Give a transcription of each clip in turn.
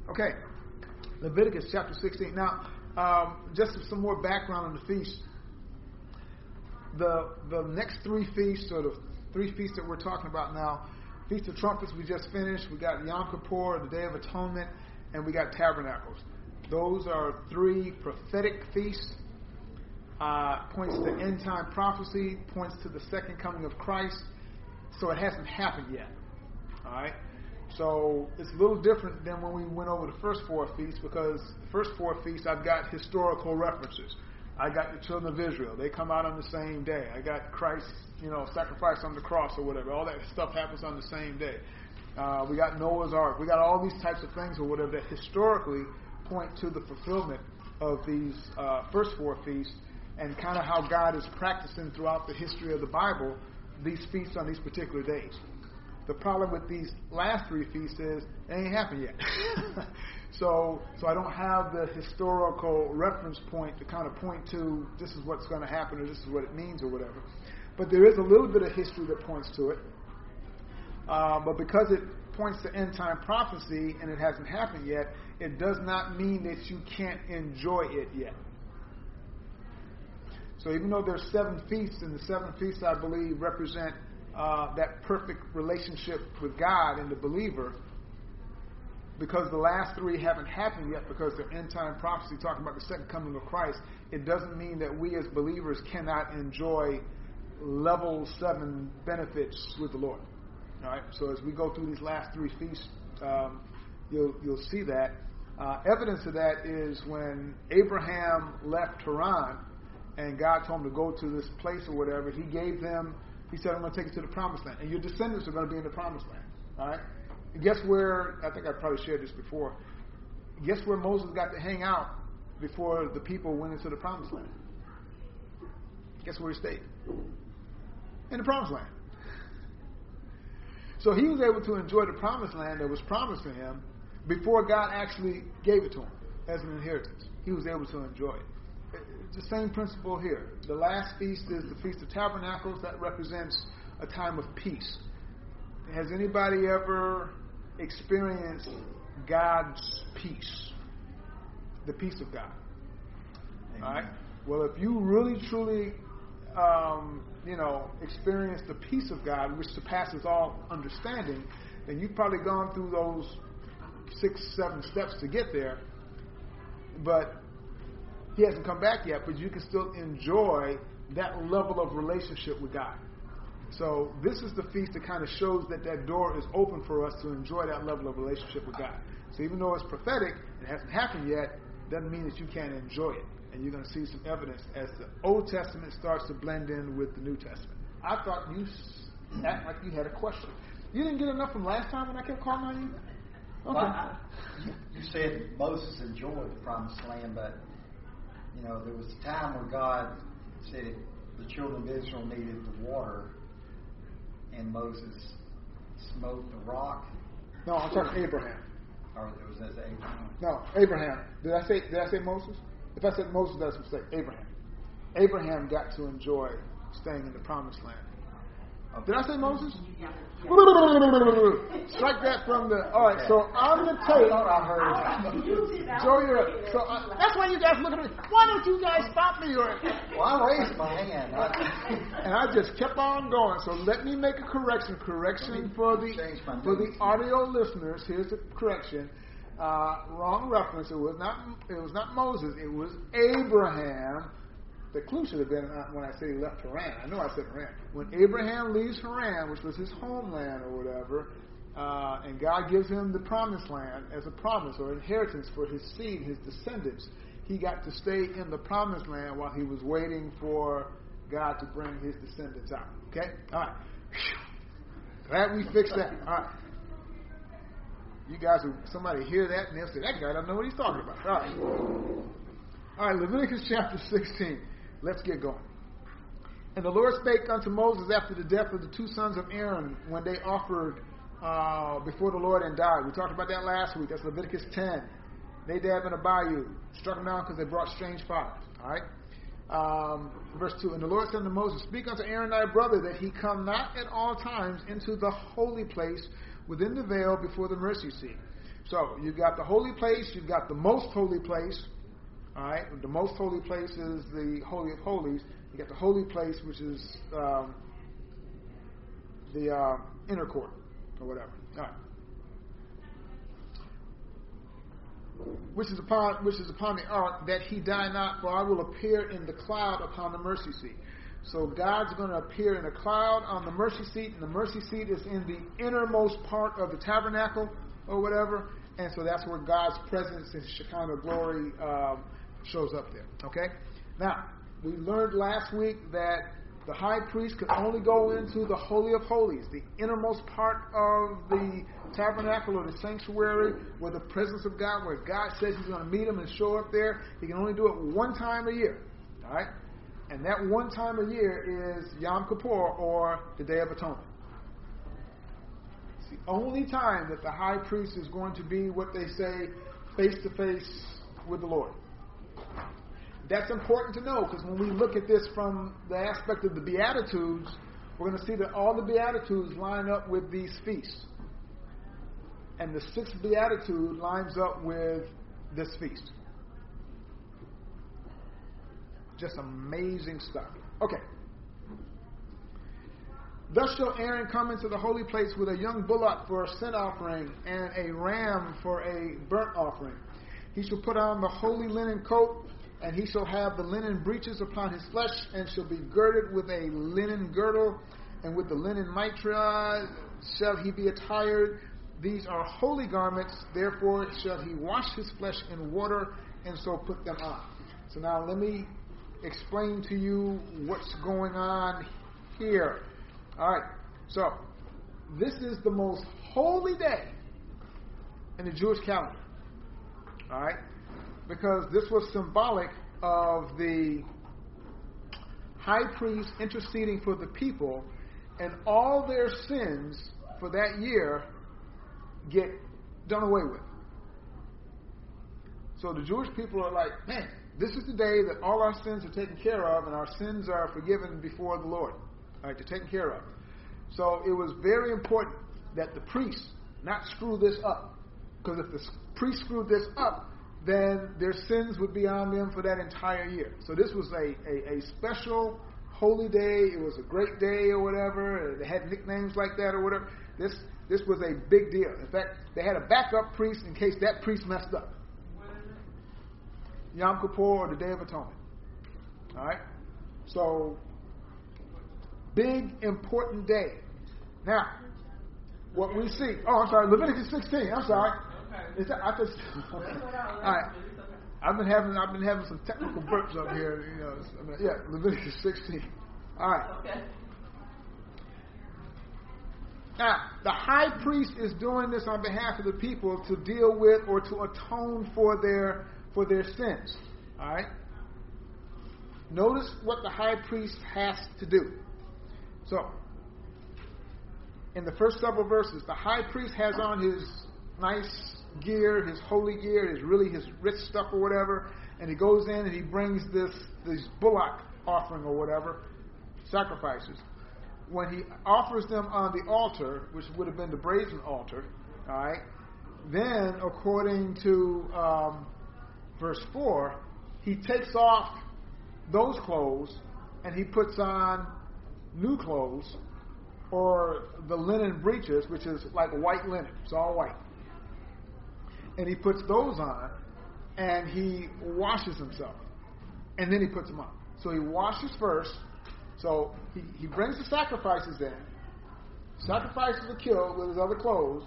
Okay, Leviticus chapter 16. Now, just some more background on the feast. The next three feasts, or the three feasts that we're talking about now, Feast of Trumpets we just finished. We got Yom Kippur, the Day of Atonement, and we got Tabernacles. Those are three prophetic feasts. Points to end time prophecy, points to the second coming of Christ. So it hasn't happened yet. All right. So it's a little different than when we went over the first four feasts, because the first four feasts I've got historical references. I got the children of Israel. They come out on the same day. I got Christ, sacrifice on the cross or whatever. All that stuff happens on the same day. We got Noah's Ark. We got all these types of things or whatever that historically point to the fulfillment of these first four feasts, and kind of how God is practicing throughout the history of the Bible these feasts on these particular days. The problem with these last three feasts is it ain't happened yet. So I don't have the historical reference point to kind of point to this is what's going to happen or this is what it means or whatever. But there is a little bit of history that points to it. But because it points to end time prophecy and it hasn't happened yet, it does not mean that you can't enjoy it yet. So even though there's 7 feasts, and the 7 feasts I believe represent that perfect relationship with God and the believer, because the last 3 haven't happened yet because they're end time prophecy talking about the second coming of Christ, it doesn't mean that we as believers cannot enjoy level 7 benefits with the Lord. All right. So as we go through these last 3 feasts, you'll see that. Evidence of that is when Abraham left Haran and God told him to go to this place or whatever, he said, I'm going to take you to the promised land. And your descendants are going to be in the promised land. All right? And guess where, I think I probably shared this before, guess where Moses got to hang out before the people went into the promised land? Guess where he stayed? In the promised land. So he was able to enjoy the promised land that was promised to him before God actually gave it to him as an inheritance. He was able to enjoy it. It's the same principle here. The last feast is the Feast of Tabernacles. That represents a time of peace. Has anybody ever experienced God's peace? The peace of God. Amen. All right? Well, if you really, truly, experience the peace of God, which surpasses all understanding, then you've probably gone through those 6, 7 steps to get there. But he hasn't come back yet, but you can still enjoy that level of relationship with God. So this is the feast that kind of shows that door is open for us to enjoy that level of relationship with God. So even though it's prophetic, it hasn't happened yet, doesn't mean that you can't enjoy it. And you're going to see some evidence as the Old Testament starts to blend in with the New Testament. I thought you act like you had a question. You didn't get enough from last time when I kept calling on you? Okay. Well, you said Moses enjoyed the promised land, but there was a time where God said the children of Israel needed the water, and Moses smote the rock. No, I'm talking Abraham. Or was that Abraham? No, Abraham. Did I say Moses? If I said Moses, that's a mistake. Abraham. Abraham got to enjoy staying in the promised land. Did I say Moses? Yeah. Strike that from the. All right, so on the tape. That's why you guys look at me. Why don't you guys stop me? Well, I raised my hand. And I just kept on going. So let me make a correction. Correction for the audio listeners. Here's the correction. Wrong reference. It was not Moses. It was Abraham. The clue should have been when I said he left Haran. I know I said Haran. When Abraham leaves Haran, which was his homeland or whatever, and God gives him the promised land as a promise or inheritance for his seed, his descendants, he got to stay in the promised land while he was waiting for God to bring his descendants out. Okay? All right. Glad we fixed that. All right. You guys, somebody hear that and they'll say, that guy doesn't know what he's talking about. All right. All right, Leviticus chapter 16. Let's get going. And the Lord spake unto Moses after the death of the 2 sons of Aaron when they offered before the Lord and died. We talked about that last week. That's Leviticus 10. Nadab and Abihu struck them down because they brought strange fires. All right. Verse 2. And the Lord said unto Moses, speak unto Aaron thy brother that he come not at all times into the holy place within the veil before the mercy seat. So you've got the holy place, you've got the most holy place. All right, the most holy place is the Holy of Holies. You got the holy place, which is the inner court or whatever. All right. Which is upon the ark, that he die not, for I will appear in the cloud upon the mercy seat. So God's going to appear in a cloud on the mercy seat, and the mercy seat is in the innermost part of the tabernacle or whatever, and so that's where God's presence and Shekinah glory shows up there. Okay? Now, we learned last week that the high priest could only go into the Holy of Holies, the innermost part of the tabernacle or the sanctuary where the presence of God, where God says he's going to meet him and show up there. He can only do it one time a year. All right? And that one time a year is Yom Kippur, or the Day of Atonement. It's the only time that the high priest is going to be what they say face-to-face with the Lord. That's important to know, because when we look at this from the aspect of the Beatitudes, we're going to see that all the Beatitudes line up with these feasts. And the sixth Beatitude lines up with this feast. Just amazing stuff. Okay. Thus shall Aaron come into the holy place with a young bullock for a sin offering and a ram for a burnt offering. He shall put on the holy linen coat, and he shall have the linen breeches upon his flesh, and shall be girded with a linen girdle, and with the linen mitre shall he be attired. These are holy garments, therefore shall he wash his flesh in water, and so put them on. So now let me explain to you what's going on here. All right, so this is the most holy day in the Jewish calendar. All right, because this was symbolic of the high priest interceding for the people, and all their sins for that year get done away with. So the Jewish people are like, man, this is the day that all our sins are taken care of, and our sins are forgiven before the Lord. All right, they're taken care of. So it was very important that the priests not screw this up, because if the priests screwed this up, then their sins would be on them for that entire year. So this was a special holy day. It was a great day or whatever. They had nicknames like that or whatever. This was a big deal. In fact, they had a backup priest in case that priest messed up. Yom Kippur, or the Day of Atonement. All right? So, big, important day. Now, what we see... Oh, I'm sorry, Leviticus 16. I'm sorry. Is that, all right. I've been having some technical burps up here. You know, yeah, Leviticus 16. All right. Okay. Now, the high priest is doing this on behalf of the people to deal with or to atone for their sins. All right. Notice what the high priest has to do. So, in the first several verses, the high priest has on his nice gear, his holy gear, his rich stuff or whatever, and he goes in and he brings this bullock offering or whatever, sacrifices. When he offers them on the altar, which would have been the brazen altar, all right, then according to verse 4, he takes off those clothes and he puts on new clothes, or the linen breeches, which is like white linen. It's all white. And he puts those on, and he washes himself. And then he puts them on. So he washes first. So he brings the sacrifices in. Sacrifices are killed with his other clothes.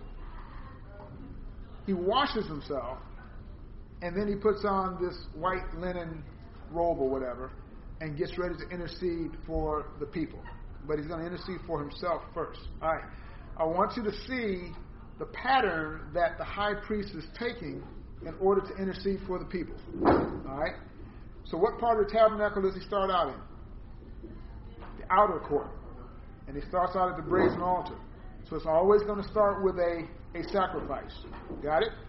He washes himself. And then he puts on this white linen robe or whatever, and gets ready to intercede for the people. But he's going to intercede for himself first. All right. I want you to see the pattern that the high priest is taking in order to intercede for the people. All right? So what part of the tabernacle does he start out in? The outer court. And he starts out at the brazen altar. So it's always going to start with a sacrifice. Got it?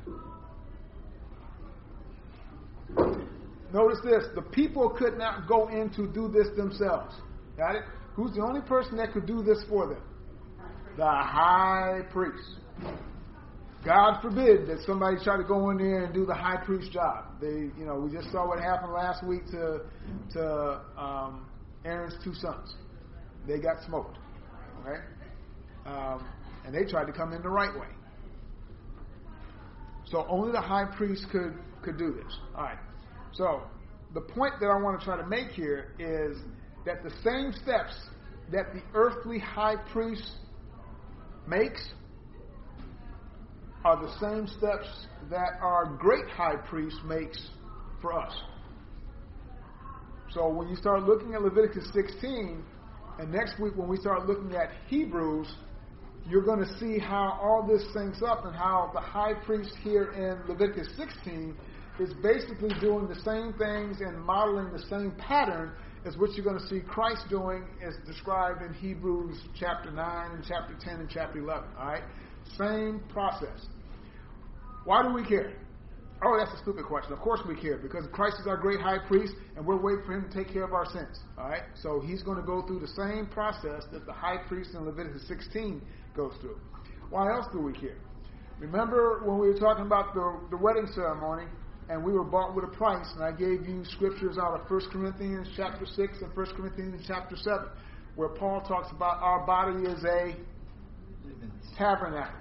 Notice this. The people could not go in to do this themselves. Got it? Who's the only person that could do this for them? The high priest. God forbid that somebody try to go in there and do the high priest job. We just saw what happened last week to Aaron's two sons. They got smoked. Okay? And they tried to come in the right way. So only the high priest could do this. All right. So the point that I want to try to make here is that the same steps that the earthly high priest makes are the same steps that our great high priest makes for us. So when you start looking at Leviticus 16, and next week when we start looking at Hebrews, you're going to see how all this syncs up and how the high priest here in Leviticus 16 is basically doing the same things and modeling the same pattern as what you're going to see Christ doing as described in Hebrews chapter 9 and chapter 10 and chapter 11. All right? Same process. Why do we care? Oh, that's a stupid question. Of course we care, because Christ is our great high priest, and we're waiting for him to take care of our sins. All right? So he's going to go through the same process that the high priest in Leviticus 16 goes through. Why else do we care? Remember when we were talking about the wedding ceremony, and we were bought with a price, and I gave you scriptures out of 1 Corinthians chapter 6 and 1 Corinthians chapter 7, where Paul talks about our body is a tabernacle.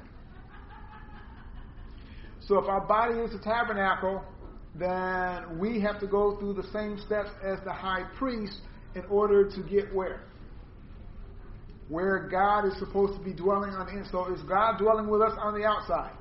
So if our body is a tabernacle, then we have to go through the same steps as the high priest in order to get where? Where God is supposed to be dwelling on the inside. So is God dwelling with us on the outside?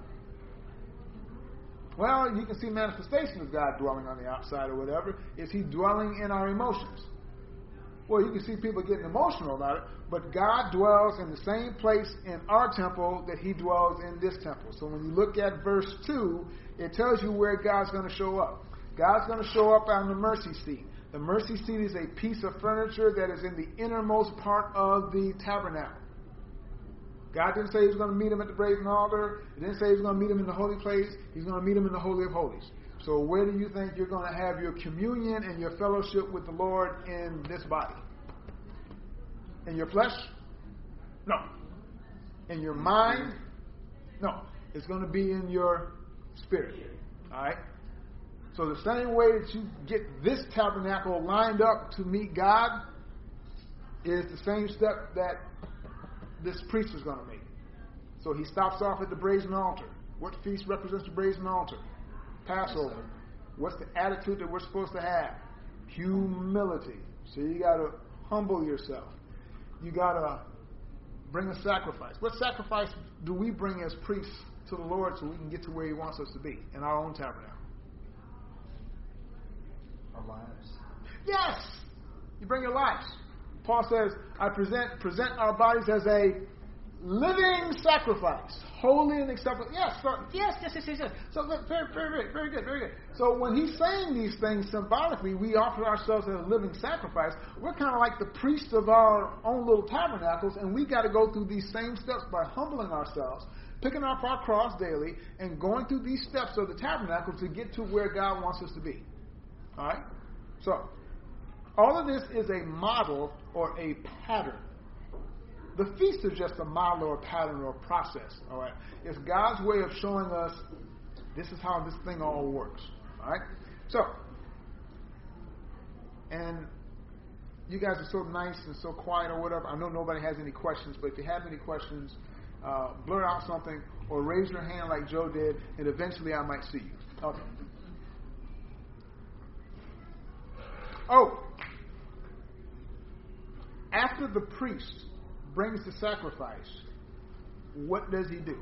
Well, you can see manifestation of God dwelling on the outside or whatever. Is he dwelling in our emotions? Well, you can see people getting emotional about it, but God dwells in the same place in our temple that he dwells in this temple. So when you look at verse 2, it tells you where God's going to show up. God's going to show up on the mercy seat. The mercy seat is a piece of furniture that is in the innermost part of the tabernacle. God didn't say he was going to meet him at the brazen altar. He didn't say he was going to meet him in the holy place. He's going to meet him in the Holy of Holies. So where do you think you're going to have your communion and your fellowship with the Lord in this body? In your flesh? No. In your mind? No. It's going to be in your spirit. All right? So the same way that you get this tabernacle lined up to meet God is the same step that this priest is going to make. So he stops off at the brazen altar. What feast represents the brazen altar? Passover. What's the attitude that we're supposed to have? Humility. So you got to humble yourself. You got to bring a sacrifice. What sacrifice do we bring as priests to the Lord so we can get to where he wants us to be in our own tabernacle? Our lives. Yes! You bring your lives. Paul says, I present our bodies as a living sacrifice, holy and acceptable. Yes. So very good. So when he's saying these things symbolically, we offer ourselves as a living sacrifice. We're kind of like the priests of our own little tabernacles, and we got to go through these same steps by humbling ourselves, picking up our cross daily, and going through these steps of the tabernacle to get to where God wants us to be. All right? So, all of this is a model or a pattern. The feast is just a model or a pattern or a process. All right? It's God's way of showing us this is how this thing all works. All right? So, and you guys are so nice and so quiet or whatever. I know nobody has any questions, but if you have any questions, blurt out something or raise your hand like Joe did, and eventually I might see you. Okay. Oh, after the priest brings the sacrifice, what does he do?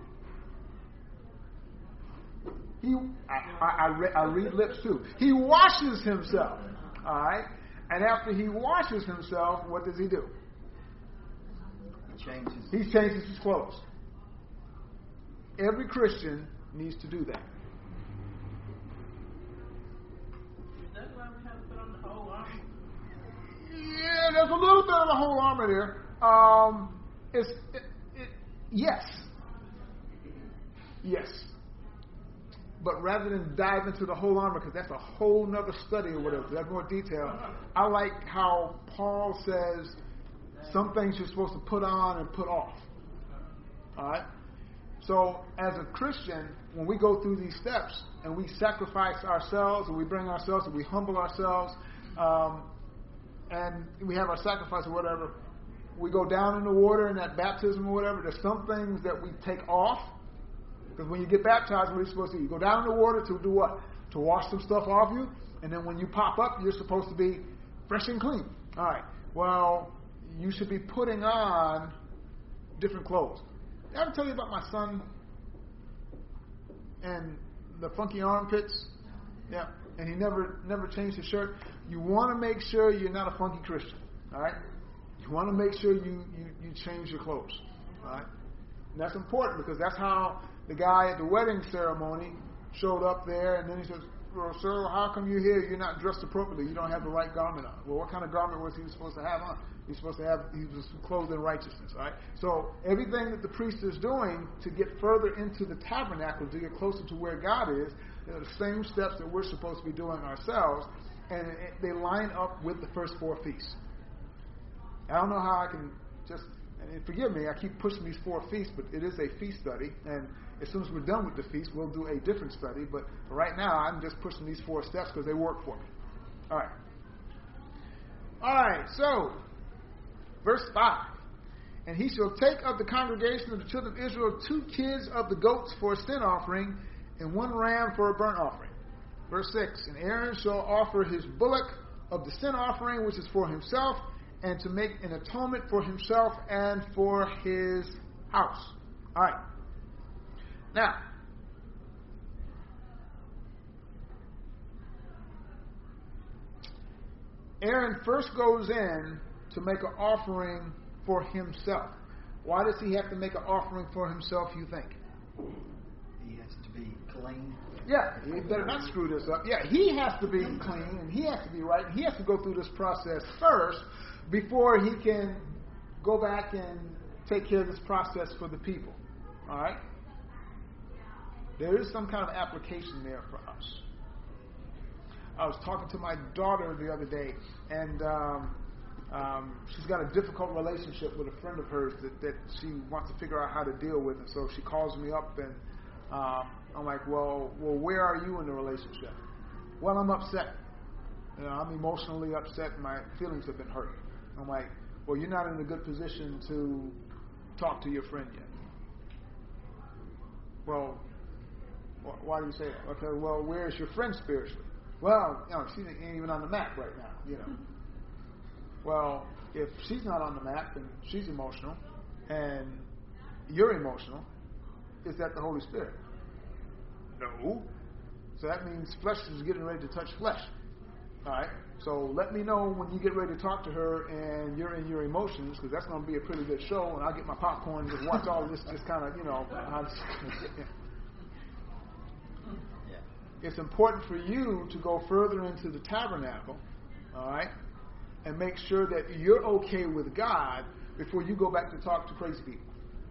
I read lips too. He washes himself. All right? And after he washes himself, what does he do? He changes his clothes. Every Christian needs to do that. Yeah, there's a little bit of the whole armor there. Yes. But rather than dive into the whole armor, because that's a whole nother study or whatever, that's more detail, I like how Paul says some things you're supposed to put on and put off. All right? So as a Christian, when we go through these steps and we sacrifice ourselves and we bring ourselves and we humble ourselves and we have our sacrifice or whatever, we go down in the water in that baptism or whatever, there's some things that we take off. Because when you get baptized, what are you supposed to do? You go down in the water to do what? To wash some stuff off you. And then when you pop up, you're supposed to be fresh and clean. All right. Well, you should be putting on different clothes. Did I ever tell you about my son and the funky armpits? Yeah. And he never changed his shirt. You want to make sure you're not a funky Christian. All right. You want to make sure you change your clothes. All right. And that's important because that's how the guy at the wedding ceremony showed up there, and then he says, "Well, sir, how come you're here? You're not dressed appropriately. You don't have the right garment on." Well, what kind of garment was he supposed to have on? He was clothed in righteousness, right? So everything that the priest is doing to get further into the tabernacle, to get closer to where God is, they're the same steps that we're supposed to be doing ourselves, and they line up with the first 4 feasts. I don't know how I can just, and forgive me, I keep pushing these 4 feasts, but it is a feast study, and as soon as we're done with the feast, we'll do a different study, but right now I'm just pushing these 4 steps because they work for me. All right, so verse 5. And he shall take of the congregation of the children of Israel 2 kids of the goats for a sin offering, and 1 ram for a burnt offering. Verse 6. And Aaron shall offer his bullock of the sin offering, which is for himself, and to make an atonement for himself and for his house. All right. Now, Aaron first goes in to make an offering for himself. Why does he have to make an offering for himself, you think? He has to be clean. Yeah, he better not screw this up. Yeah, he has to be clean, and he has to be right. He has to go through this process first before he can go back and take care of this process for the people. All right? There is some kind of application there for us. I was talking to my daughter the other day, and she's got a difficult relationship with a friend of hers that she wants to figure out how to deal with. And so she calls me up, and I'm like, well, where are you in the relationship? Well, I'm upset. I'm emotionally upset, and my feelings have been hurt. I'm like, well, you're not in a good position to talk to your friend yet. Well, why do you say that? Okay, well, where is your friend spiritually? Well, she ain't even on the map right now, Well, if she's not on the map and she's emotional and you're emotional, is that the Holy Spirit? No. So that means flesh is getting ready to touch flesh. All right? So let me know when you get ready to talk to her and you're in your emotions, because that's going to be a pretty good show, and I'll get my popcorn and just watch all of this just kind of, It's important for you to go further into the tabernacle, all right, and make sure that you're okay with God before you go back to talk to crazy people.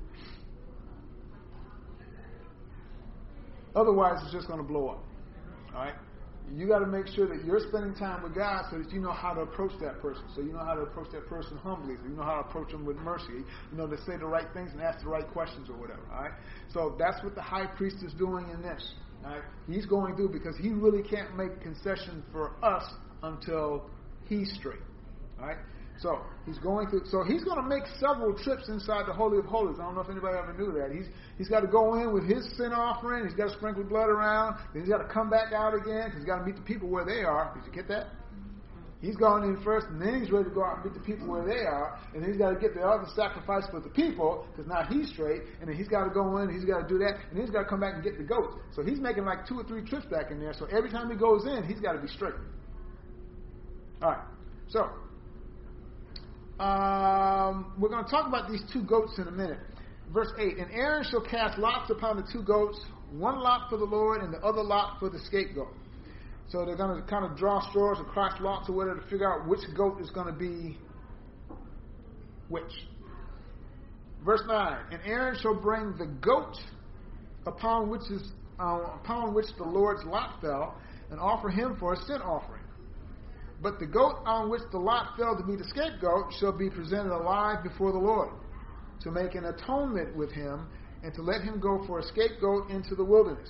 Otherwise, it's just going to blow up, all right? You got to make sure that you're spending time with God so that you know how to approach that person. So you know how to approach that person humbly. So you know how to approach them with mercy. You know, to say the right things and ask the right questions or whatever, all right? So that's what the high priest is doing in this. Right? He's going through because he really can't make concession for us until he's straight. Right? So he's going through. So he's going to make several trips inside the Holy of Holies. I don't know if anybody ever knew that. He's got to go in with his sin offering. He's got to sprinkle blood around. Then he's got to come back out again because he's got to meet the people where they are. Did you get that? He's gone in first, and then he's ready to go out and meet the people where they are, and then he's got to get the other sacrifice for the people, because now he's straight, and then he's got to go in, and he's got to do that, and then he's got to come back and get the goats. So he's making like 2 or 3 trips back in there, so every time he goes in, he's got to be straight. All right, so we're going to talk about these 2 goats in a minute. Verse 8, and Aaron shall cast lots upon the 2 goats, 1 lot for the Lord, and the other lot for the scapegoat. So they're going to kind of draw straws or cross lots or whatever to figure out which goat is going to be which. Verse 9, and Aaron shall bring the goat upon which the Lord's lot fell, and offer him for a sin offering. But the goat on which the lot fell to be the scapegoat shall be presented alive before the Lord, to make an atonement with him, and to let him go for a scapegoat into the wilderness.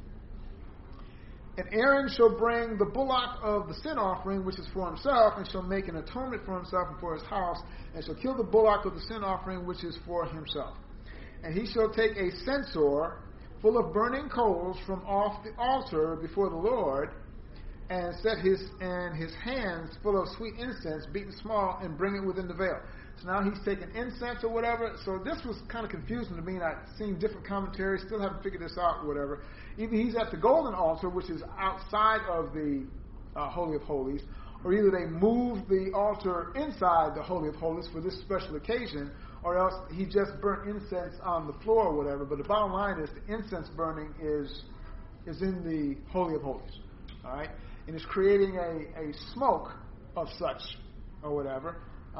And Aaron shall bring the bullock of the sin offering, which is for himself, and shall make an atonement for himself and for his house, and shall kill the bullock of the sin offering, which is for himself. And he shall take a censer full of burning coals from off the altar before the Lord, and set his hands full of sweet incense, beaten small, and bring it within the veil. So now he's taking incense or whatever. So this was kind of confusing to me, and I've seen different commentaries, still haven't figured this out or whatever. Either he's at the golden altar, which is outside of the Holy of Holies, or either they moved the altar inside the Holy of Holies for this special occasion, or else he just burnt incense on the floor or whatever. But the bottom line is the incense burning is in the Holy of Holies. All right? And it's creating a smoke of such or whatever.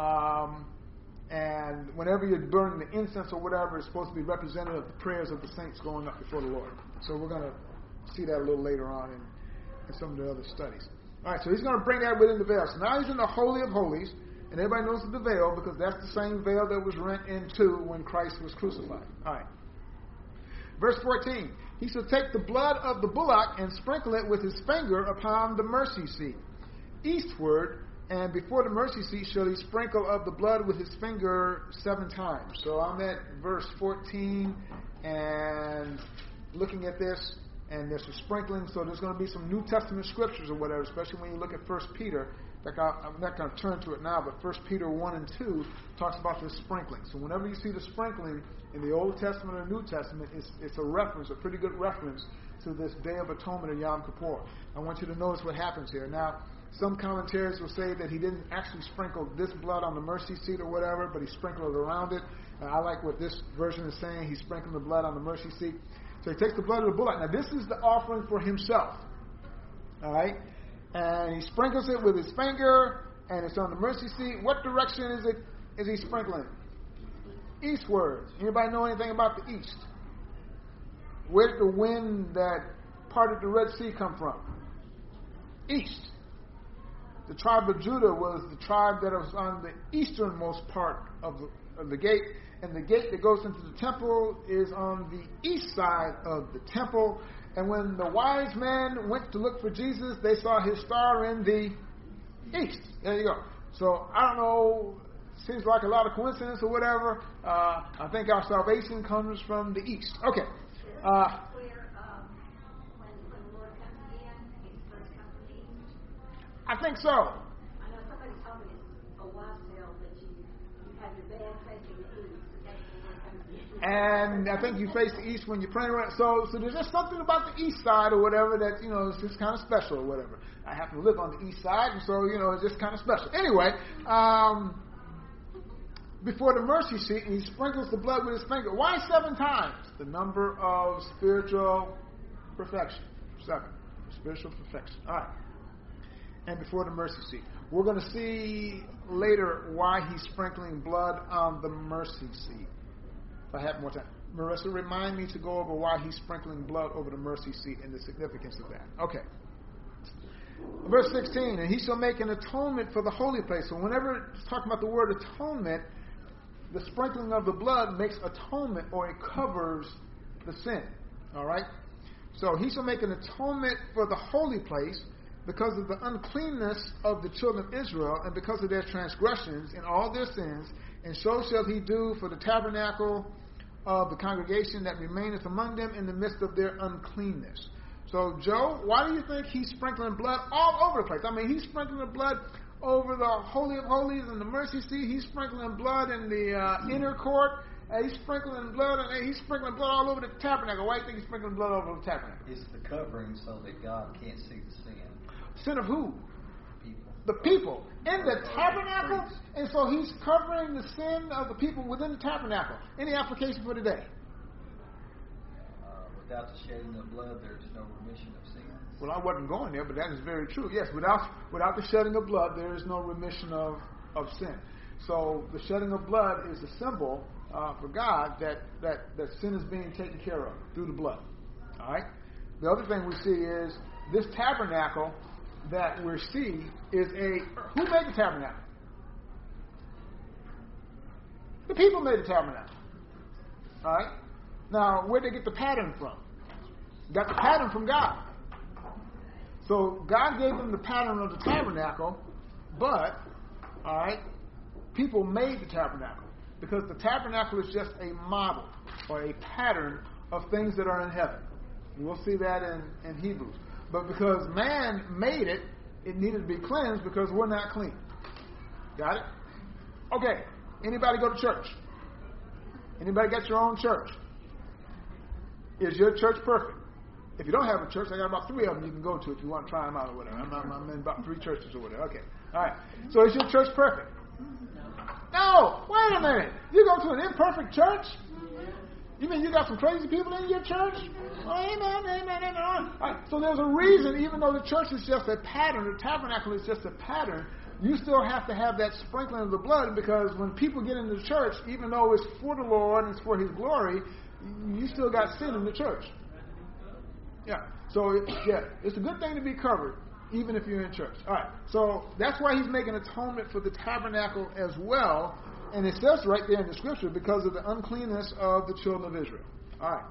And whenever you're burning the incense or whatever, it's supposed to be representative of the prayers of the saints going up before the Lord. So we're going to see that a little later on in some of the other studies. All right, so he's going to bring that within the veil. So now he's in the Holy of Holies, and everybody knows the veil because that's the same veil that was rent in two when Christ was crucified. All right. Verse 14, he shall take the blood of the bullock and sprinkle it with his finger upon the mercy seat, eastward, and before the mercy seat shall he sprinkle of the blood with his finger 7 times. So I'm at verse 14 and looking at this, and there's some sprinkling, so there's going to be some New Testament scriptures or whatever, especially when you look at 1 Peter. In fact, I'm not going to turn to it now, but 1 Peter 1 and 2 talks about this sprinkling. So whenever you see the sprinkling in the Old Testament or New Testament, it's a reference, a pretty good reference to this Day of Atonement or Yom Kippur. I want you to notice what happens here. Now, some commentaries will say that he didn't actually sprinkle this blood on the mercy seat or whatever, but he sprinkled it around it. I like what this version is saying. He sprinkled the blood on the mercy seat. So he takes the blood of the bullock. Now, this is the offering for himself. All right? And he sprinkles it with his finger, and it's on the mercy seat. What direction is he sprinkling? Eastward. Anybody know anything about the east? Where did the wind that parted the Red Sea come from? East. The tribe of Judah was the tribe that was on the easternmost part of the gate, and the gate that goes into the temple is on the east side of the temple. And when the wise men went to look for Jesus, they saw his star in the east. There you go. So I don't know, seems like a lot of coincidence or whatever. I think our salvation comes from the east. Okay. I think so. I know somebody told me a while ago that you have your bad facing the east. And I think you face the east when you're praying around. So there's just something about the east side or whatever that, is just kind of special or whatever. I happen to live on the east side, and so, it's just kind of special. Anyway, before the mercy seat, he sprinkles the blood with his finger. Why 7 times? The number of spiritual perfection. 7. Spiritual perfection. All right. And before the mercy seat. We're going to see later why he's sprinkling blood on the mercy seat. If I have more time. Marissa, remind me to go over why he's sprinkling blood over the mercy seat and the significance of that. Okay. Verse 16, and he shall make an atonement for the holy place. So whenever it's talking about the word atonement, the sprinkling of the blood makes atonement, or it covers the sin. All right? So he shall make an atonement for the holy place because of the uncleanness of the children of Israel and because of their transgressions and all their sins, and so shall he do for the tabernacle of the congregation that remaineth among them in the midst of their uncleanness. So, Joe, why do you think he's sprinkling blood all over the place? I mean, he's sprinkling the blood over the Holy of Holies and the mercy seat. He's sprinkling blood in the inner court. He's sprinkling blood all over the tabernacle. Why do you think he's sprinkling blood all over the tabernacle? It's the covering so that God can't see the sin. Sin of who? People. The people in the tabernacle, and so he's covering the sin of the people within the tabernacle. Any application for today? Without the shedding of blood, there's no remission of sins. Well, I wasn't going there, but that is very true. Yes, without the shedding of blood, there is no remission of sin. So the shedding of blood is a symbol for God that sin is being taken care of through the blood. All right. The other thing we see is this tabernacle that we see is who made the tabernacle? The people made the tabernacle. All right? Now, where'd they get the pattern from? Got the pattern from God. So God gave them the pattern of the tabernacle, but, all right, people made the tabernacle because the tabernacle is just a model or a pattern of things that are in heaven. We'll see that in Hebrews. But because man made it, it needed to be cleansed because we're not clean. Got it? Okay. Anybody go to church? Anybody got your own church? Is your church perfect? If you don't have a church, I got about 3 of them you can go to if you want to try them out or whatever. I'm in about 3 churches or whatever. Okay. All right. So is your church perfect? No. Wait a minute. You go to an imperfect church? You mean you got some crazy people in your church? Oh, amen. All right. So there's a reason, even though the church is just a pattern, the tabernacle is just a pattern, you still have to have that sprinkling of the blood because when people get into the church, even though it's for the Lord and it's for His glory, you still got sin in the church. Yeah. So, it's a good thing to be covered, even if you're in church. All right. So, that's why He's making atonement for the tabernacle as well. And it says right there in the scripture, because of the uncleanness of the children of Israel. All right.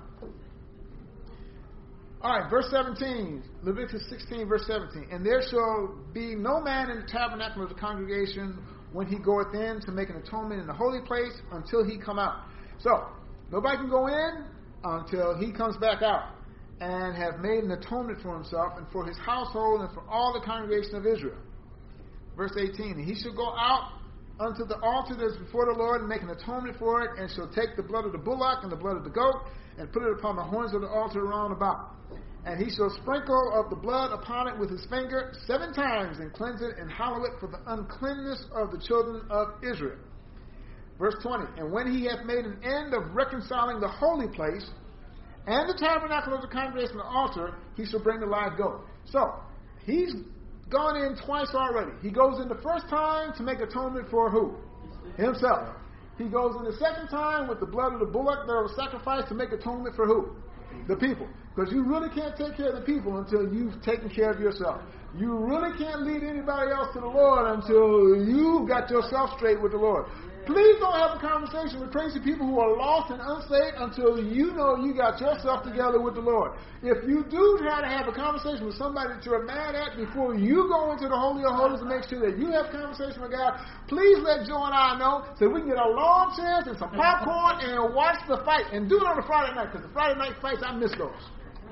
All right, verse 17. Leviticus 16, verse 17. And there shall be no man in the tabernacle of the congregation when he goeth in to make an atonement in the holy place until he come out. So, nobody can go in until he comes back out and have made an atonement for himself and for his household and for all the congregation of Israel. Verse 18, and he shall go out unto the altar that is before the Lord and make an atonement for it, and shall take the blood of the bullock and the blood of the goat and put it upon the horns of the altar round about. And he shall sprinkle of the blood upon it with his finger 7 times and cleanse it and hallow it for the uncleanness of the children of Israel. Verse 20, and when he hath made an end of reconciling the holy place and the tabernacle of the congregation, the altar, he shall bring the live goat. So, he's gone in twice already. He goes in the first time to make atonement for who? Himself. He goes in the second time with the blood of the bullock that was sacrificed to make atonement for who? The people. Because you really can't take care of the people until you've taken care of yourself. You really can't lead anybody else to the Lord until you've got yourself straight with the Lord. Please don't have a conversation with crazy people who are lost and unsaved until you know you got yourself together with the Lord. If you do try to have a conversation with somebody that you're mad at before you go into the Holy of Holies and make sure that you have a conversation with God, please let Joe and I know so we can get our lawn chairs and some popcorn and watch the fight. And do it on a Friday night, because the Friday night fights, I miss those.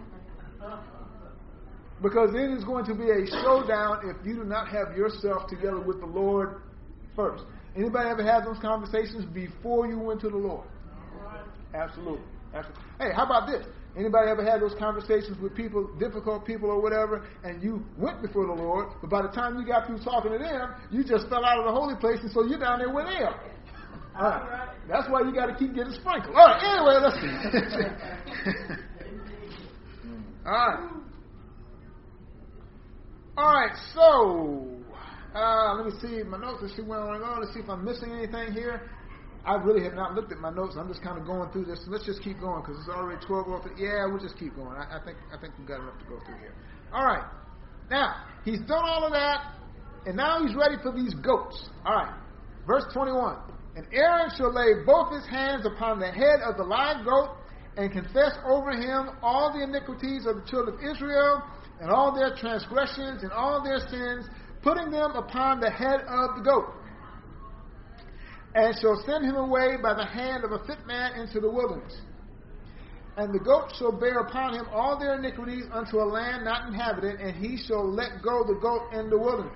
Because it is going to be a showdown if you do not have yourself together with the Lord first. Anybody ever had those conversations before you went to the Lord? Absolutely. Absolutely. Hey, how about this? Anybody ever had those conversations with people, difficult people or whatever, and you went before the Lord, but by the time you got through talking to them, you just fell out of the holy place, and so you're down there where they are. All right. That's why you got to keep getting sprinkled. All right. Anyway, let's see. All right. All right. So, let me see my notes. Let's see where I want to go. Let's see if I'm missing anything here. I really have not looked at my notes. I'm just kind of going through this. So let's just keep going because it's already 12:03. Yeah, we'll just keep going. I think we've got enough to go through here. All right. Now, he's done all of that, and now he's ready for these goats. All right. Verse 21. And Aaron shall lay both his hands upon the head of the live goat and confess over him all the iniquities of the children of Israel and all their transgressions and all their sins, putting them upon the head of the goat, and shall send him away by the hand of a fit man into the wilderness. And the goat shall bear upon him all their iniquities unto a land not inhabited, and he shall let go the goat in the wilderness.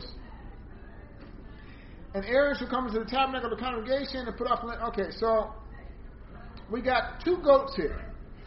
And Aaron shall come into the tabernacle of the congregation and put off. Okay, so we got 2 goats here.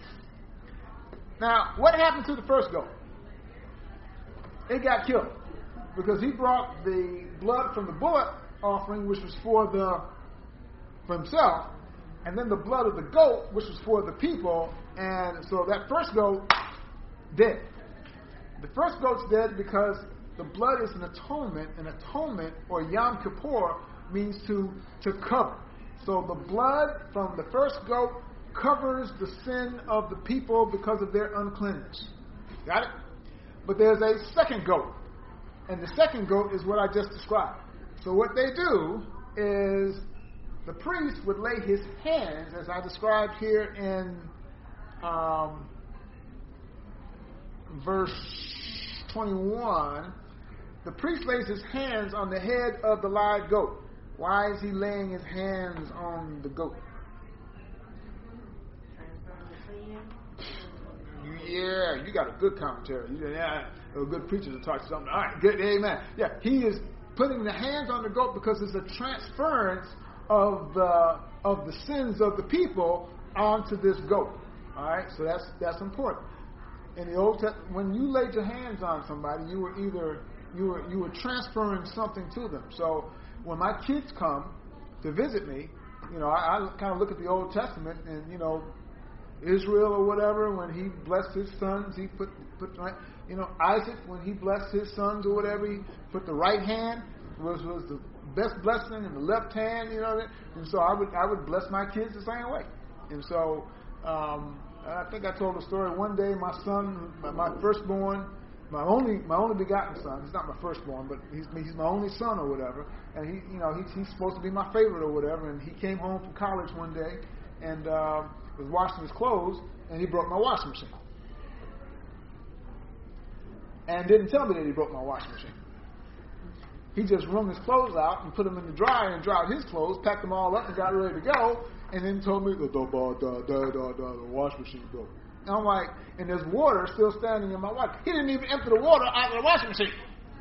Now, what happened to the first goat? It got killed. Because he brought the blood from the bullock offering, which was for himself, and then the blood of the goat, which was for the people, and so that first goat, dead. The first goat's dead because the blood is an atonement, or Yom Kippur, means to cover. So the blood from the first goat covers the sin of the people because of their uncleanness. Got it? But there's a second goat. And the second goat is what I just described. So what they do is the priest would lay his hands, as I described here in verse 21, the priest lays his hands on the head of the live goat. Why is he laying his hands on the goat? Yeah, you got a good commentary. A good preacher to talk to something. All right, good, amen. Yeah, he is putting the hands on the goat because it's a transference of the sins of the people onto this goat. All right, so that's important. In the Old Testament, when you laid your hands on somebody, you were transferring something to them. So when my kids come to visit me, I kind of look at the Old Testament and Israel or whatever, when he blessed his sons, he put Isaac, when he blessed his sons or whatever, he put the right hand was the best blessing, and the left hand, and so I would bless my kids the same way. And so I think I told a story one day. My son, my firstborn, my only begotten son. He's not my firstborn, but he's my only son or whatever. And he's supposed to be my favorite or whatever. And he came home from college one day and was washing his clothes, and he broke my washing machine. And didn't tell me that he broke my washing machine. He just wrung his clothes out and put them in the dryer and dried his clothes, packed them all up and got ready to go, and then told me the washing machine broke. And I'm like, and there's water still standing in my water. He didn't even empty the water out of the washing machine.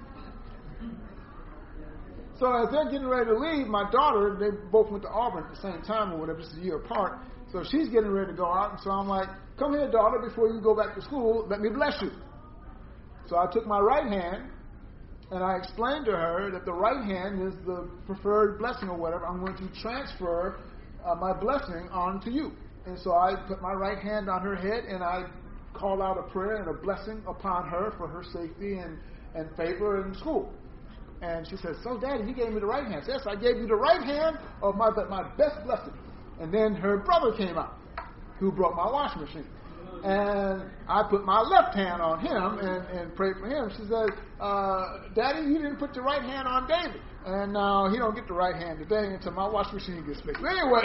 So as they're getting ready to leave, my daughter, they both went to Auburn at the same time or whatever, just a year apart. So she's getting ready to go out, and so I'm like, come here, daughter, before you go back to school, let me bless you. So I took my right hand, and I explained to her that the right hand is the preferred blessing or whatever. I'm going to transfer my blessing onto you. And so I put my right hand on her head, and I called out a prayer and a blessing upon her for her safety and favor in school. And she said, so Daddy, you gave me the right hand. Yes, I gave you the right hand of my best blessing. And then her brother came out, who broke my washing machine. And I put my left hand on him and prayed for him. She said, Daddy, you didn't put your right hand on David. And he don't get the right hand today until my washing machine gets fixed. Anyway,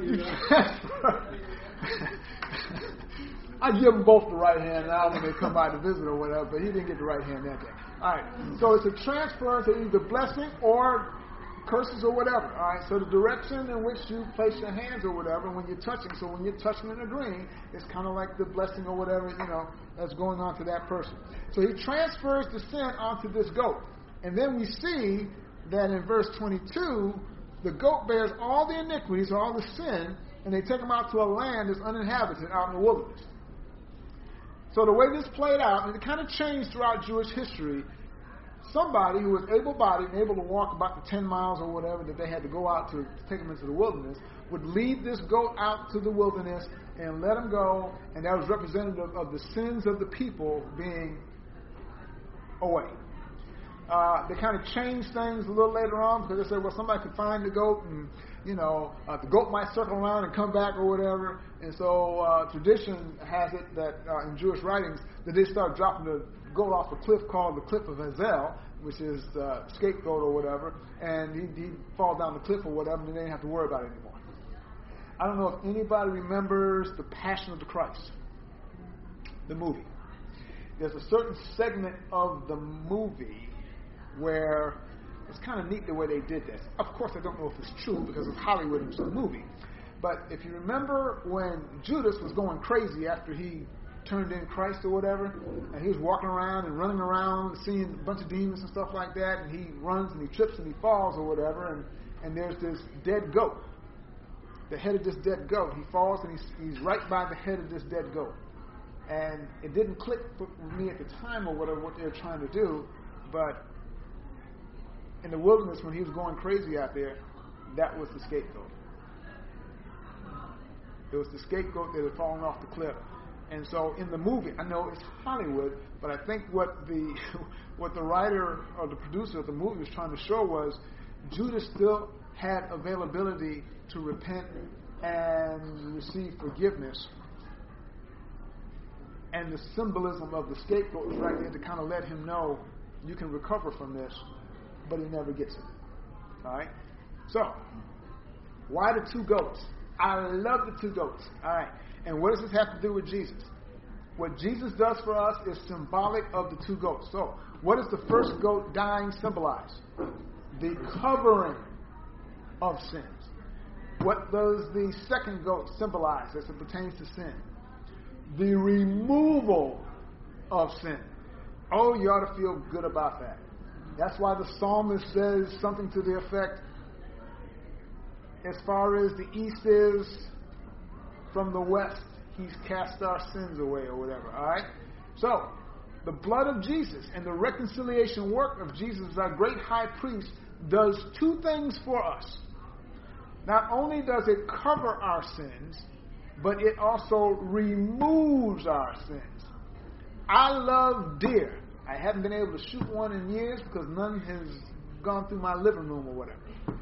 I give them both the right hand now when they come by to visit or whatever, but he didn't get the right hand that day. All right, so it's a transference of either blessing or curses or whatever. All right, so the direction in which you place your hands or whatever when you're touching, so when you're touching and agreeing, it's kind of like the blessing or whatever, that's going on to that person. So he transfers the sin onto this goat. And then we see that in verse 22, the goat bears all the iniquities, all the sin, and they take them out to a land that's uninhabited out in the wilderness. So the way this played out, and it kind of changed throughout Jewish history, somebody who was able-bodied and able to walk about the 10 miles or whatever that they had to go out to take them into the wilderness would lead this goat out to the wilderness and let them go, and that was representative of the sins of the people being away. They kind of changed things a little later on because they said, well, somebody could find the goat and, the goat might circle around and come back or whatever. And so tradition has it that in Jewish writings that they start dropping the goat off a cliff called the Cliff of Hazel, which is scapegoat or whatever, and he'd fall down the cliff or whatever, and they didn't have to worry about it anymore. I don't know if anybody remembers The Passion of the Christ, the movie. There's a certain segment of the movie where it's kind of neat the way they did this. Of course, I don't know if it's true because it's Hollywood and it's a movie. But if you remember when Judas was going crazy after he turned in Christ or whatever, and he was walking around and running around, seeing a bunch of demons and stuff like that, and he runs and he trips and he falls or whatever, and there's this dead goat. The head of this dead goat. He falls and he's right by the head of this dead goat. And it didn't click with me at the time or whatever what they were trying to do, but in the wilderness when he was going crazy out there, that was the scapegoat. It was the scapegoat that had fallen off the cliff. And so in the movie, I know it's Hollywood, but I think what the writer or the producer of the movie was trying to show was Judas still had availability to repent and receive forgiveness. And the symbolism of the scapegoat was right there to kind of let him know you can recover from this, but he never gets it. All right? So, why the two goats? I love the two goats. All right. And what does this have to do with Jesus? What Jesus does for us is symbolic of the two goats. So, what does the first goat dying symbolize? The covering of sins. What does the second goat symbolize as it pertains to sin? The removal of sin. Oh, you ought to feel good about that. That's why the psalmist says something to the effect, as far as the east is from the west, he's cast our sins away, or whatever. All right? So, the blood of Jesus and the reconciliation work of Jesus as our great high priest does two things for us. Not only does it cover our sins, but it also removes our sins. I love deer. I haven't been able to shoot one in years because none has gone through my living room or whatever.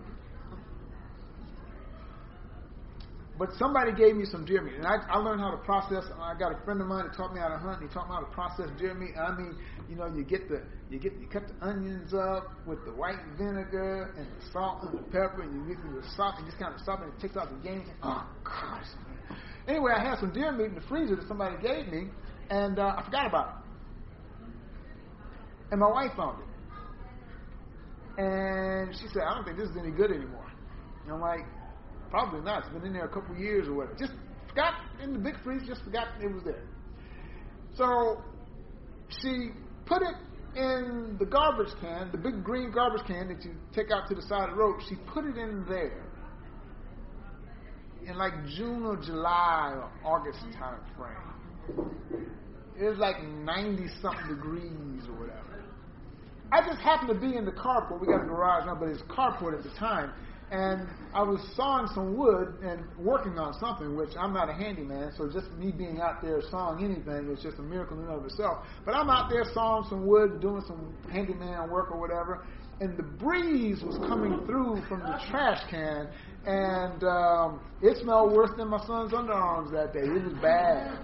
But somebody gave me some deer meat, and I learned how to process. I got a friend of mine that taught me how to hunt, and he taught me how to process deer meat. I mean, you cut the onions up with the white vinegar and the salt and the pepper, and you mix it with salt, and just kind of stop it, and it takes out the game. Oh gosh. Anyway, I had some deer meat in the freezer that somebody gave me, and I forgot about it. And my wife found it, and she said, "I don't think this is any good anymore." And I'm like, "Probably not. It's been in there a couple of years or whatever." Just forgot in the big freezer, just forgot it was there. So she put it in the garbage can, the big green garbage can that you take out to the side of the road. She put it in there in like June or July or August time frame. It was like 90-something degrees or whatever. I just happened to be in the carport. We got a garage now, but it's carport at the time. And I was sawing some wood and working on something, which I'm not a handyman, so just me being out there sawing anything is just a miracle in and of itself. But I'm out there sawing some wood, doing some handyman work or whatever, and the breeze was coming through from the trash can, and it smelled worse than my son's underarms that day. It was bad.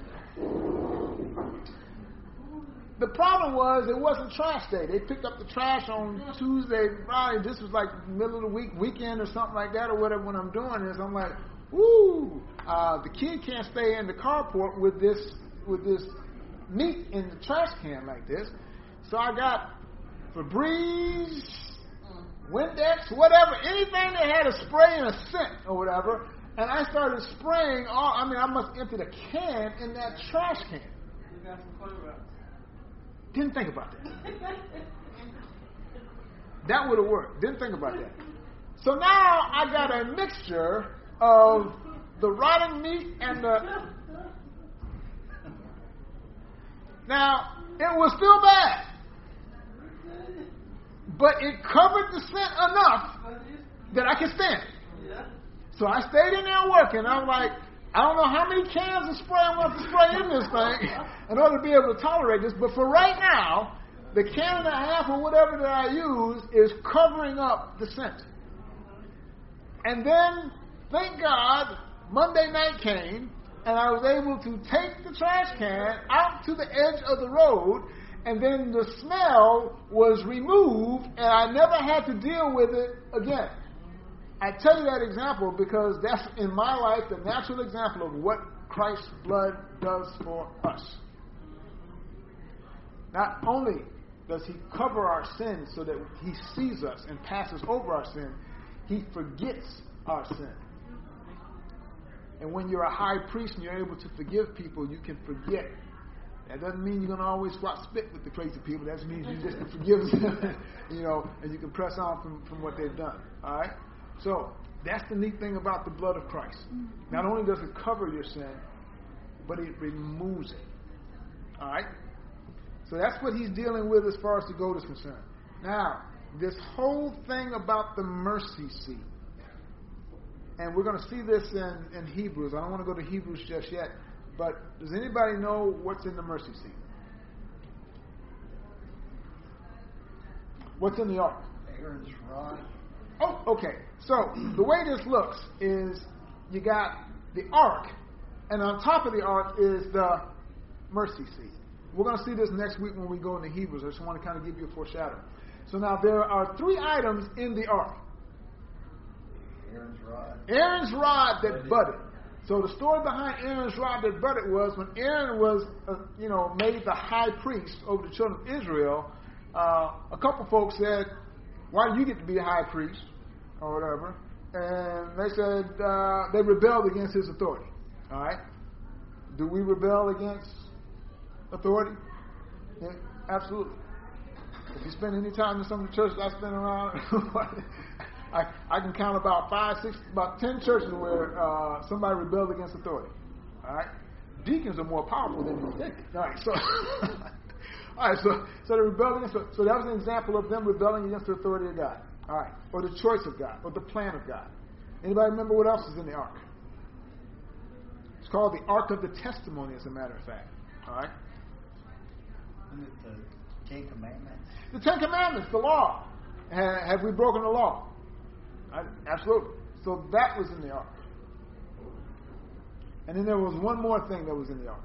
The problem was it wasn't trash day. They picked up the trash on Tuesday, Friday. This was like middle of the week, weekend or something like that or whatever when I'm doing this. I'm like, woo, the kid can't stay in the carport with this meat in the trash can like this. So I got Febreze, Windex, whatever, anything that had a spray and a scent or whatever. And I started spraying I must empty the can in that trash can. You got some Clorox. Didn't think about that. That would have worked. Didn't think about that. So now I got a mixture of the rotten meat and the... Now, it was still bad. But it covered the scent enough that I could stand it. So I stayed in there working. I'm like, I don't know how many cans of spray I want to spray in this thing in order to be able to tolerate this. But for right now, the can and a half or whatever that I use is covering up the scent. And then, thank God, Monday night came, and I was able to take the trash can out to the edge of the road, and then the smell was removed, and I never had to deal with it again. I tell you that example because that's, in my life, the natural example of what Christ's blood does for us. Not only does he cover our sins so that he sees us and passes over our sin, he forgets our sin. And when you're a high priest and you're able to forgive people, you can forget. That doesn't mean you're going to always swap spit with the crazy people. That means you just can forgive them, and you can press on from what they've done. All right? So, that's the neat thing about the blood of Christ. Not only does it cover your sin, but it removes it. Alright? So that's what he's dealing with as far as the goat is concerned. Now, this whole thing about the mercy seat. And we're going to see this in Hebrews. I don't want to go to Hebrews just yet. But does anybody know what's in the mercy seat? What's in the ark? Aaron's rod. Oh, okay. So, the way this looks is you got the ark, and on top of the ark is the mercy seat. We're going to see this next week when we go into Hebrews. I just want to kind of give you a foreshadow. So now there are 3 items in the ark. Aaron's rod. Aaron's rod that budded. So the story behind Aaron's rod that budded was when Aaron was, made the high priest over the children of Israel. A couple folks said, "Why do you get to be the high priest?" or whatever. And they said they rebelled against his authority. All right. Do we rebel against authority? Yeah, absolutely. If you spend any time in some of the churches I spend around, I can count about 10 churches where somebody rebelled against authority. All right. Deacons are more powerful than you think. All right. So they rebelled against. So that was an example of them rebelling against the authority of God. All right. Or the choice of God, or the plan of God. Anybody remember what else is in the ark? It's called the Ark of the Testimony, as a matter of fact. All right. Isn't it the Ten Commandments? The Ten Commandments, the law. Have we broken the law? Absolutely. So that was in the ark. And then there was one more thing that was in the ark.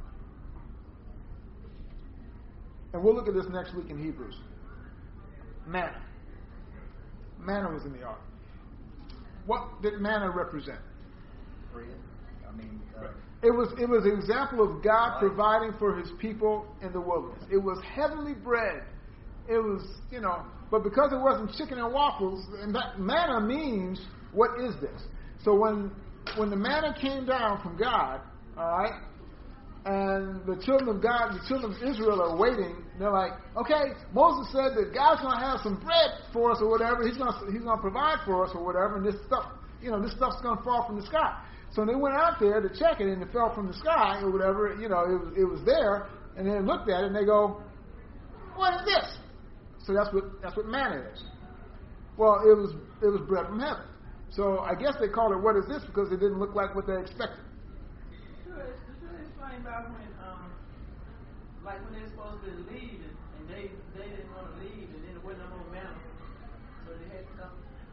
And we'll look at this next week in Hebrews. Manna. Manna was in the ark. What did manna represent? Bread. It was an example of God providing for his people in the wilderness. It was heavenly bread. It was, but because it wasn't chicken and waffles, and that manna means, what is this? So when the manna came down from God, all right, and the children of God, the children of Israel are waiting, they're like, okay, Moses said that God's going to have some bread for us or whatever. He's going to provide for us or whatever, and this stuff's going to fall from the sky. So they went out there to check it, and it fell from the sky or whatever. It was there, and they looked at it, and they go, "What is this?" So that's what manna is. Well, it was bread from heaven. So I guess they called it "What is this?" because it didn't look like what they expected. Could you explain about when they're supposed to leave and they didn't want to leave, and then it wasn't no more manna, so they had to stop.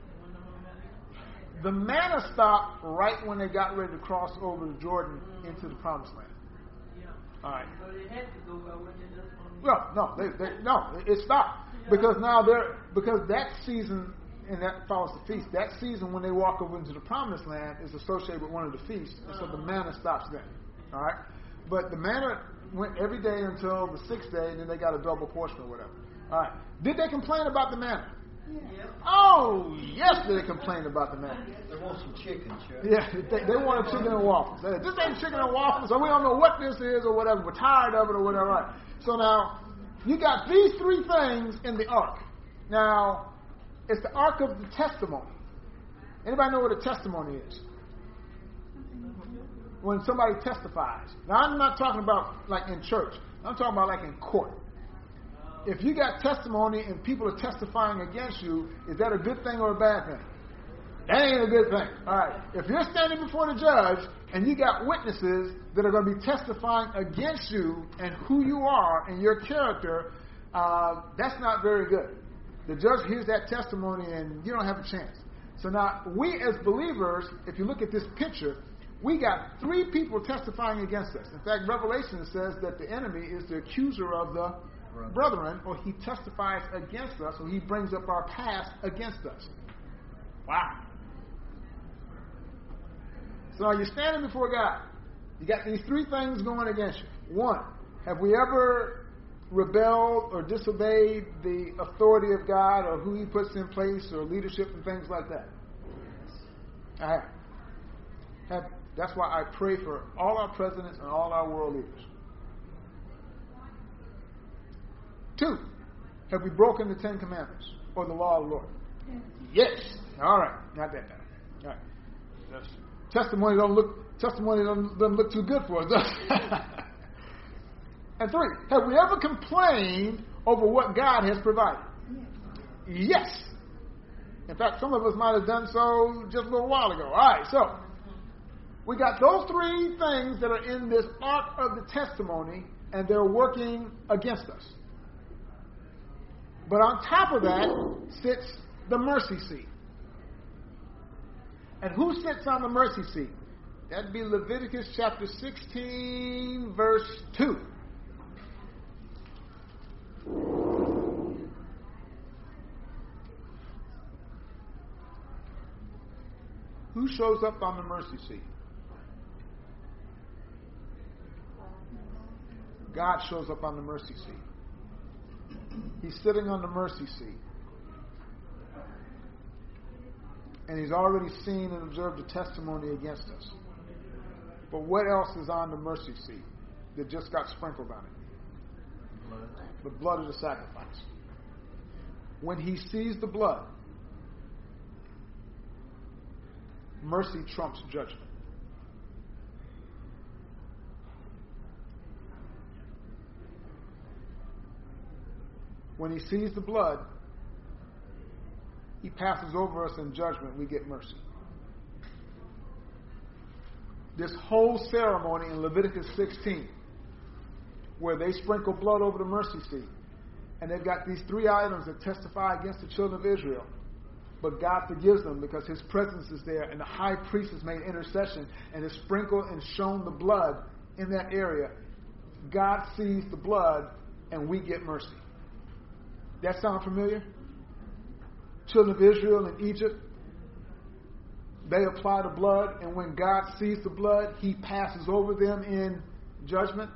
The manna stopped right when they got ready to cross over the Jordan into the Promised Land. Yeah. All right. So they had to go by when they just it stopped because because that season, and that follows the feast. That season when they walk over into the Promised Land is associated with one of the feasts, and so the manna stops then. All right. But the manna went every day until the 6th day, and then they got a double portion or whatever. All right. Did they complain about the manna? Yeah. Oh, yes, they complained about the manna. They want some chicken, Chuck. Yeah, they wanted chicken and waffles. This ain't chicken and waffles, so we don't know what this is or whatever. We're tired of it or whatever. Right. So now, you got these three things in the ark. Now, it's the Ark of the Testimony. Anybody know what a testimony is? When somebody testifies. Now, I'm not talking about like in church. I'm talking about like in court. If you got testimony and people are testifying against you, is that a good thing or a bad thing? That ain't a good thing. All right. If you're standing before the judge and you got witnesses that are going to be testifying against you and who you are and your character, that's not very good. The judge hears that testimony and you don't have a chance. So now, we as believers, if you look at this picture, we got 3 people testifying against us. In fact, Revelation says that the enemy is the accuser of the brethren, or he testifies against us, or he brings up our past against us. Wow. So you're standing before God. You got these 3 things going against you. 1, have we ever rebelled or disobeyed the authority of God or who he puts in place or leadership and things like that? I have. That's why I pray for all our presidents and all our world leaders. 2, have we broken the 10 Commandments or the law of the Lord? Yes. All right. Not that bad. All right. Testimony doesn't look too good for us, does it? And 3, have we ever complained over what God has provided? Yes. In fact, some of us might have done so just a little while ago. All right. So we got those 3 things that are in this Ark of the Testimony, and they're working against us. But on top of that sits the mercy seat. And who sits on the mercy seat? That'd be Leviticus chapter 16, verse 2. Who shows up on the mercy seat? God shows up on the mercy seat. He's sitting on the mercy seat. And he's already seen and observed the testimony against us. But what else is on the mercy seat that just got sprinkled on it? The blood of the sacrifice. When he sees the blood, mercy trumps judgment. When he sees the blood, he passes over us in judgment. We get mercy. This whole ceremony in Leviticus 16, where they sprinkle blood over the mercy seat, and they've got these 3 items that testify against the children of Israel, but God forgives them because his presence is there, and the high priest has made intercession and has sprinkled and shown the blood in that area. God sees the blood, and we get mercy. That sound familiar? Children of Israel in Egypt, they apply the blood, and when God sees the blood, he passes over them in judgment.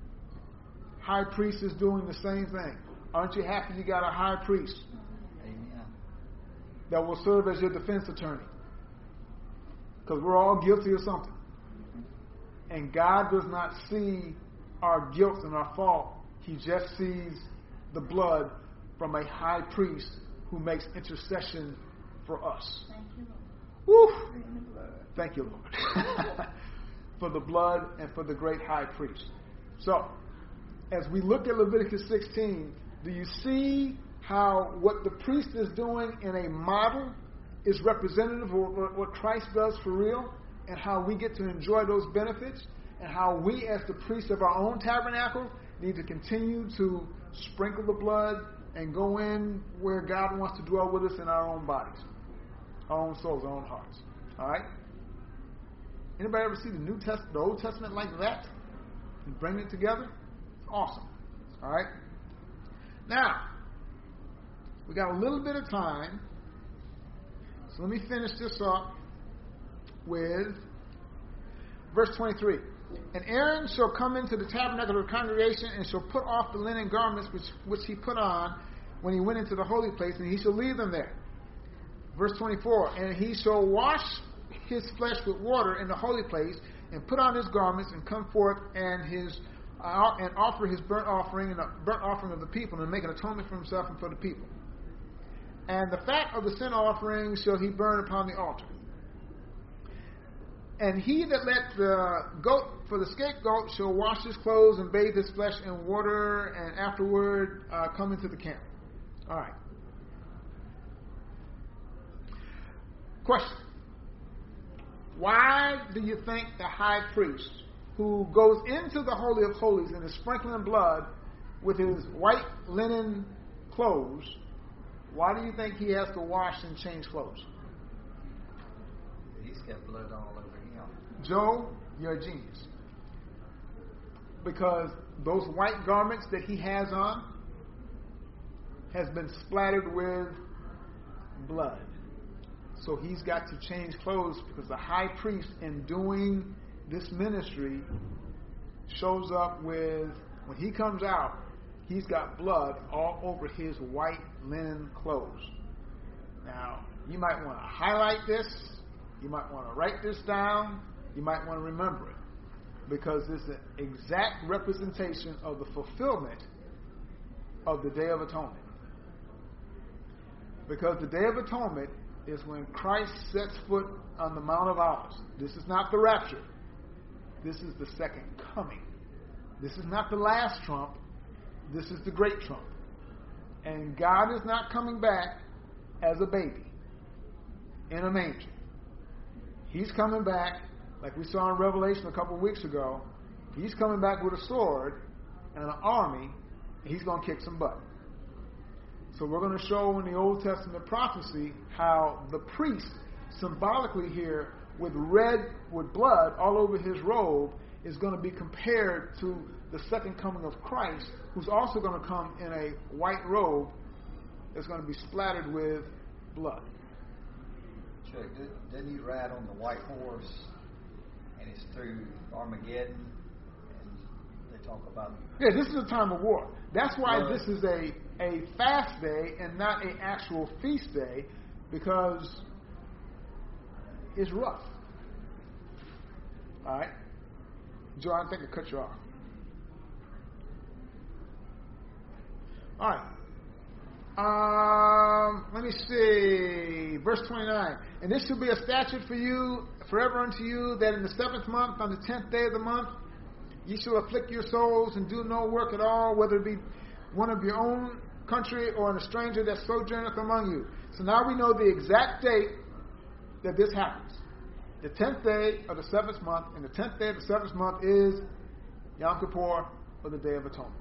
High priest is doing the same thing. Aren't you happy you got a high priest? Amen. That will serve as your defense attorney? Because we're all guilty of something. And God does not see our guilt and our fault. He just sees the blood from a high priest who makes intercession for us. Thank you, Lord. Woo! Bring the blood. Thank you, Lord. For the blood and for the great high priest. So, as we look at Leviticus 16, do you see how what the priest is doing in a model is representative of what Christ does for real, and how we get to enjoy those benefits, and how we as the priests of our own tabernacle need to continue to sprinkle the blood and go in where God wants to dwell with us in our own bodies, our own souls, our own hearts. All right? Anybody ever see the Old Testament like that? And bring it together? It's awesome. All right? Now, we got a little bit of time, so let me finish this up with verse 23. And Aaron shall come into the tabernacle of the congregation and shall put off the linen garments which he put on when he went into the holy place, and he shall leave them there. Verse 24. And he shall wash his flesh with water in the holy place, and put on his garments, and come forth and offer his burnt offering and the burnt offering of the people, and make an atonement for himself and for the people. And the fat of the sin offering shall he burn upon the altar. And he that let the goat for the scapegoat shall wash his clothes and bathe his flesh in water, and afterward come into the camp. All right. Question. Why do you think the high priest, who goes into the Holy of Holies and is sprinkling blood with his white linen clothes, why do you think he has to wash and change clothes? He's got blood all over him. Joe, you're a genius. Because those white garments that he has on has been splattered with blood. So he's got to change clothes, because the high priest, in doing this ministry, shows up with, when he comes out, he's got blood all over his white linen clothes. Now, you might want to highlight this. You might want to write this down. You might want to remember it, because it's an exact representation of the fulfillment of the Day of Atonement. Because the Day of Atonement is when Christ sets foot on the Mount of Olives. This is not the rapture. This is the second coming. This is not the last trump. This is the great trump. And God is not coming back as a baby in a manger. He's coming back, like we saw in Revelation a couple of weeks ago. He's coming back with a sword and an army, and he's going to kick some butt. So we're going to show in the Old Testament prophecy how the priest, symbolically here, with blood all over his robe, is going to be compared to the second coming of Christ, who's also going to come in a white robe that's going to be splattered with blood. Chuck, didn't he ride on the white horse, and it's through Armageddon, and the talk about. Yeah, this is a time of war. That's why Right. this is a fast day and not an actual feast day, because it's rough. All right? Joe, I think I cut you off. All right. Let me see. Verse 29. And this shall be a statute for you, forever unto you, that in the 7th month, on the 10th day of the month, ye shall afflict your souls and do no work at all, whether it be one of your own country or a stranger that sojourneth among you. So now we know the exact date that this happens. The 10th day of the 7th month, and the 10th day of the 7th month is Yom Kippur, or the Day of Atonement.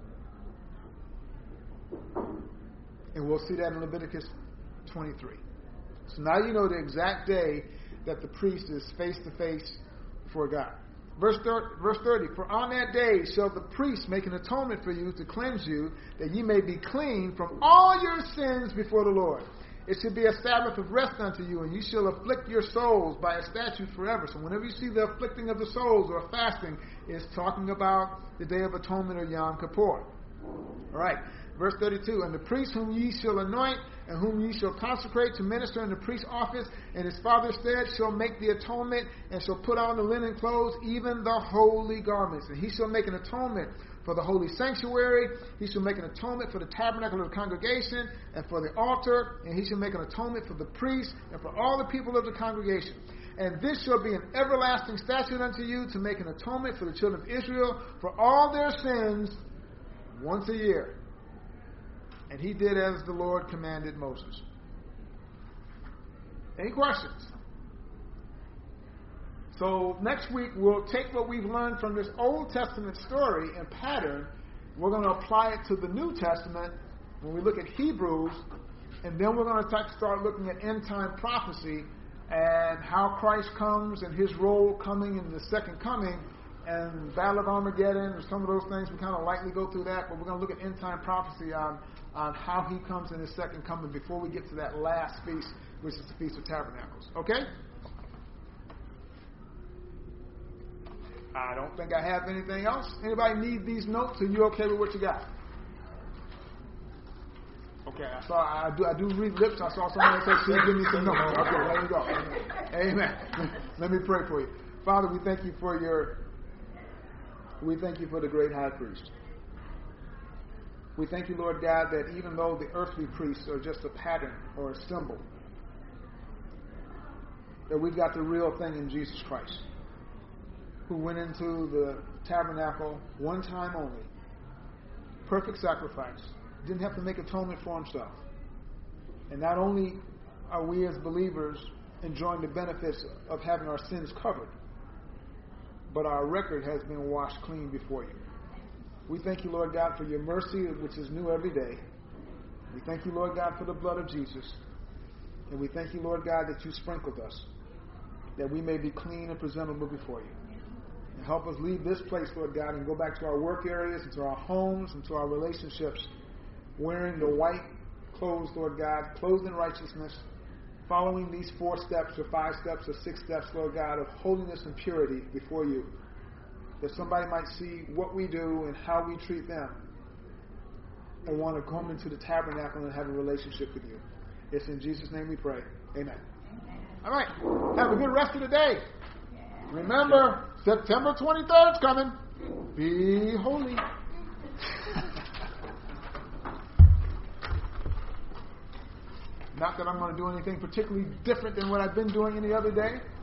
And we'll see that in Leviticus 23. So now you know the exact day that the priest is face to face before God. Verse 30, for on that day shall the priest make an atonement for you to cleanse you, that ye may be clean from all your sins before the Lord. It shall be a Sabbath of rest unto you, and ye shall afflict your souls by a statute forever. So whenever you see the afflicting of the souls or fasting, it's talking about the Day of Atonement or Yom Kippur. All right. Verse 32, and the priest whom ye shall anoint, and whom ye shall consecrate to minister in the priest's office, in his father's stead, shall make the atonement, and shall put on the linen clothes, even the holy garments. And he shall make an atonement for the holy sanctuary, he shall make an atonement for the tabernacle of the congregation, and for the altar, and he shall make an atonement for the priest, and for all the people of the congregation. And this shall be an everlasting statute unto you, to make an atonement for the children of Israel, for all their sins, once a year. And he did as the Lord commanded Moses. Any questions? So next week we'll take what we've learned from this Old Testament story and pattern. We're going to apply it to the New Testament when we look at Hebrews. And then we're going to start looking at end time prophecy and how Christ comes and his role coming in the second coming. And Battle of Armageddon and some of those things, we kind of lightly go through that, but we're going to look at end time prophecy on how he comes in his second coming before we get to that last feast, which is the Feast of Tabernacles. Okay? I don't think I have anything else. Anybody need these notes? Are you okay with what you got? Okay, I do read lips. I saw someone say, "Please give me some notes." Okay, there you go. Amen. Let me pray for you. Father, we thank you for the great high priest. We thank you, Lord God, that even though the earthly priests are just a pattern or a symbol, that we've got the real thing in Jesus Christ, who went into the tabernacle one time only, perfect sacrifice, didn't have to make atonement for himself. And not only are we as believers enjoying the benefits of having our sins covered, but our record has been washed clean before you. We thank you, Lord God, for your mercy, which is new every day. We thank you, Lord God, for the blood of Jesus. And we thank you, Lord God, that you sprinkled us, that we may be clean and presentable before you. And help us leave this place, Lord God, and go back to our work areas, and to our homes, and to our relationships, wearing the white clothes, Lord God, clothed in righteousness, following these 4 steps or 5 steps or 6 steps, Lord God, of holiness and purity before you, that somebody might see what we do and how we treat them and want to come into the tabernacle and have a relationship with you. It's in Jesus' name we pray. Amen. All right. Have a good rest of the day. Remember, September 23rd is coming. Be holy. Not that I'm going to do anything particularly different than what I've been doing any other day.